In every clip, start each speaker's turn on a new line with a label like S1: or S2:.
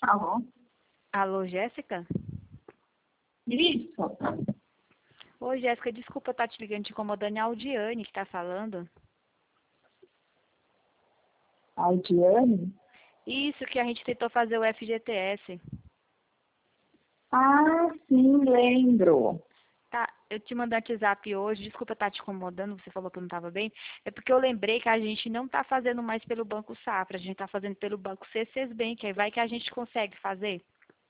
S1: Alô?
S2: Alô, Jéssica?
S1: Isso.
S2: Oi, Jéssica, desculpa estar te ligando, te incomodando, é a Aldiane que está falando.
S1: Aldiane?
S2: Isso, que a gente tentou fazer o FGTS.
S1: Ah, sim, lembro.
S2: Tá, eu te mandei um WhatsApp hoje, desculpa estar te incomodando, você falou que eu não estava bem. É porque eu lembrei que a gente não está fazendo mais pelo Banco Safra, a gente está fazendo pelo Banco C6 Bank, aí vai que a gente consegue fazer.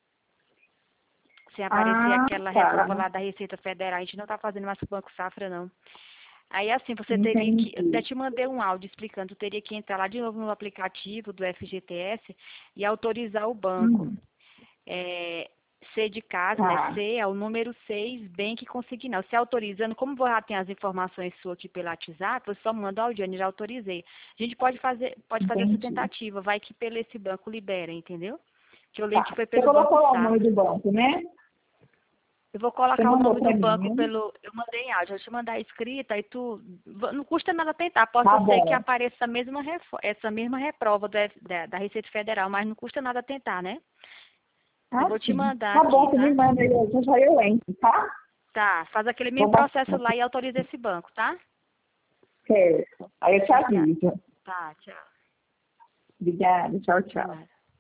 S2: Sem aparecer
S1: Ah,
S2: aquela reprova
S1: tá.
S2: lá da Receita Federal, a gente não está fazendo mais pro Banco Safra, não. Aí assim, você teria que, eu até
S1: Entendi.
S2: te mandei um áudio explicando, tu teria que entrar lá de novo no aplicativo do FGTS e autorizar o banco.
S1: Hum,
S2: É, C de casa, né?
S1: tá.
S2: C é o número 6, Bank Consignal. Se autorizando, como você já tem as informações suas aqui pelo WhatsApp, você só manda o Audiane, já autorizei. A gente pode fazer essa
S1: Entendi.
S2: tentativa, vai que pelo esse banco libera, entendeu? Que eu lembro que
S1: Tá.
S2: foi
S1: Você
S2: pelo
S1: colocou
S2: Banco
S1: lá o nome
S2: Safra.
S1: do banco, né?
S2: Eu vou
S1: Você
S2: colocar o
S1: mandou
S2: nome do
S1: pra mim,
S2: banco
S1: né?
S2: pelo. Eu mandei em áudio, eu te mandar escrita e tu. Não custa nada tentar. Possa
S1: Tá
S2: ser que
S1: bom.
S2: apareça essa mesma reprova da Receita Federal, mas não custa nada tentar, né? Eu
S1: Ah,
S2: vou te
S1: sim.
S2: mandar
S1: Tá bom,
S2: aqui,
S1: você me
S2: tá?
S1: manda aí, já eu entro, tá?
S2: Tá, faz aquele
S1: Vou
S2: mesmo processo
S1: marcar.
S2: lá e autoriza esse banco, tá?
S1: Certo. Aí eu te
S2: Obrigada.
S1: aviso.
S2: Tá, tchau.
S1: Obrigada. Tchau,
S2: De
S1: tchau.
S2: nada.